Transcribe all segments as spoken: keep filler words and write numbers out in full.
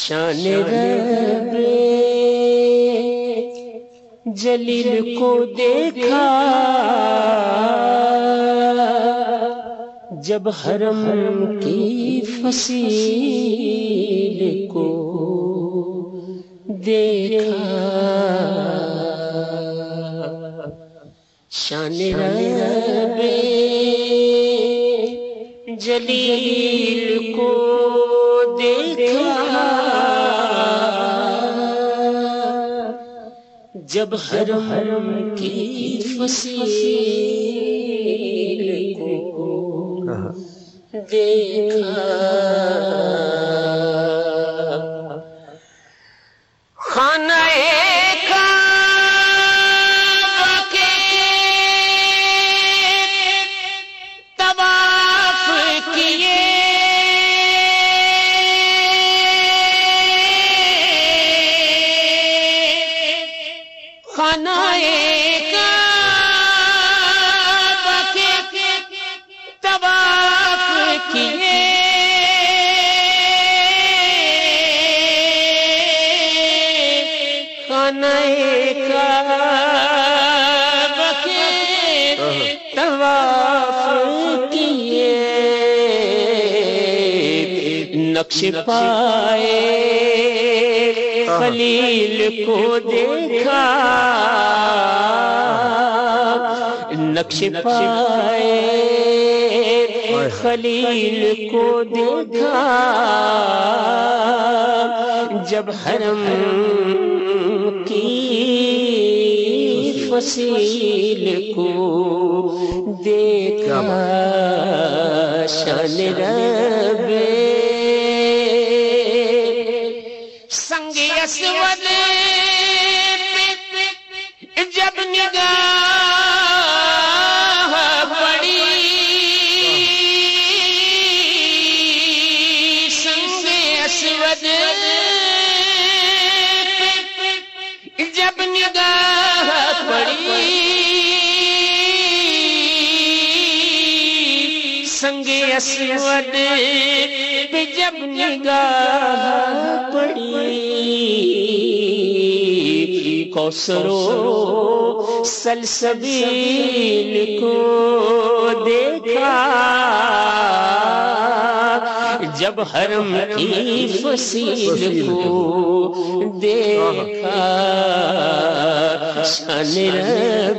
شان رب جلیل کو دیکھا جب حرم کی فصیل کو دیکھا. شان رب جلیل کو دیکھا جب حرم کی فصیل کو دیکھا. خانہ نقش پائے خلیل کو دیکھا نقش پائے خلیل کو دیکھا جب حرم کی فصیل کو دیکھا. شان رب سنگ اسود جب نگاہ پڑی سنگ اسود جب نگاہ پڑی سنگ اسود پہ جب نگاہ پڑی کوثر و سلسبیل کو دیکھا جب حرم کی فصیل کو دیکھا. شان رب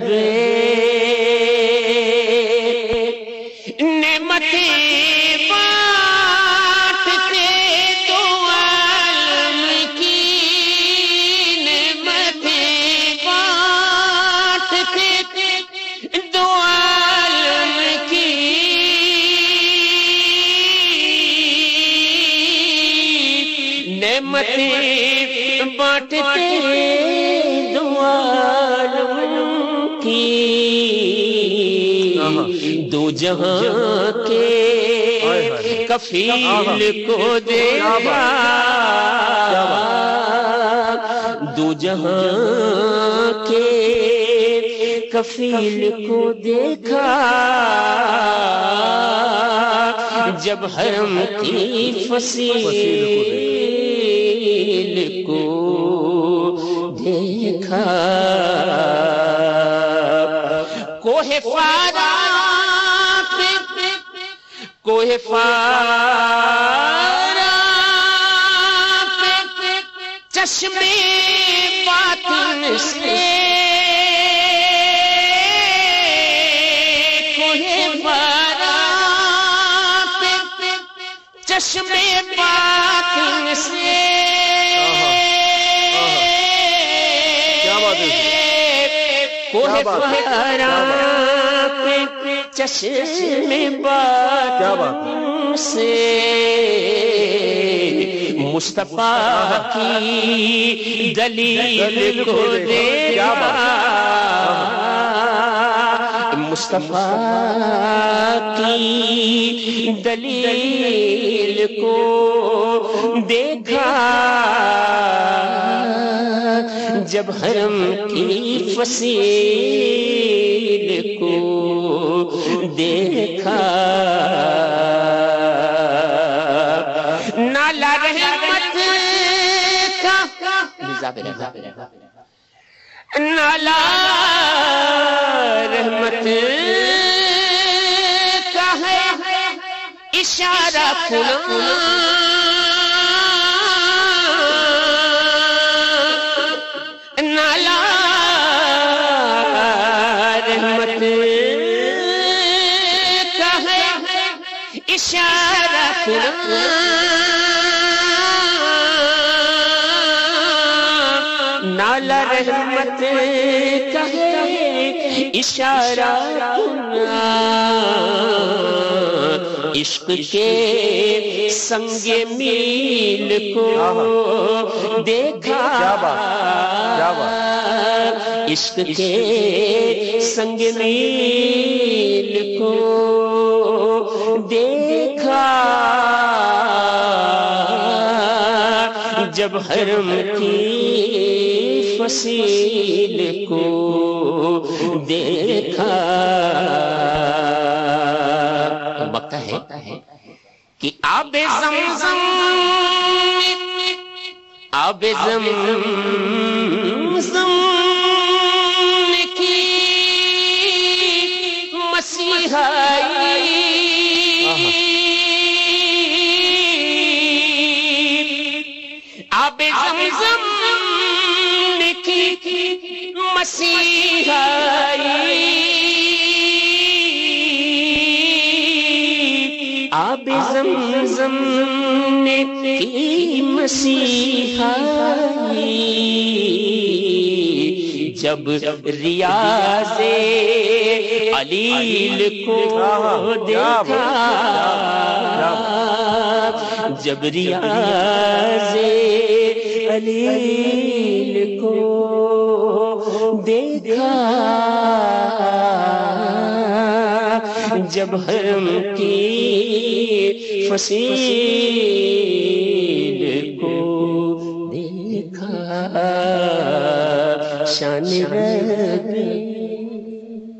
نعمتیں بانٹتے دو عالم کی دو جہاں کے کفیل کو دیکھا دو جہاں کے کفیل کو دیکھا جب حرم کی فصیل کو دیکھا. کوہ فارا پہ کوہ فارا پہ چشمے باطن سے چشمے باطن سے کوہ فارا پہ چشمے باطن سے مصطفیٰ کی دلیل کو دیکھا مصطفیٰ کی دلیل کو دیکھا جب حرم کی فصیل کو دیکھا. نالا رحمت رضا پہ رہا نالا رحمت کا ہے اشارہ کنا نالا رحمت کا ہے اشارہ کنا نالا رحمت کا ہے اشارہ کنا عشق کے سنگ میل کو دیکھا عشق کے سنگ میل کو دیکھا جب حرم کی فصیل کو دیکھا بکتا ہے کہ آب زمزم آب زمزم کی مسیحائی آب زمزم کی مسیحائی آب زمزم کی مسیحائی جب ریاض علیل کو دیکھا جب ریاض علیل کو دیکھا جب حرم کی فصیل کو دیکھا شان ربی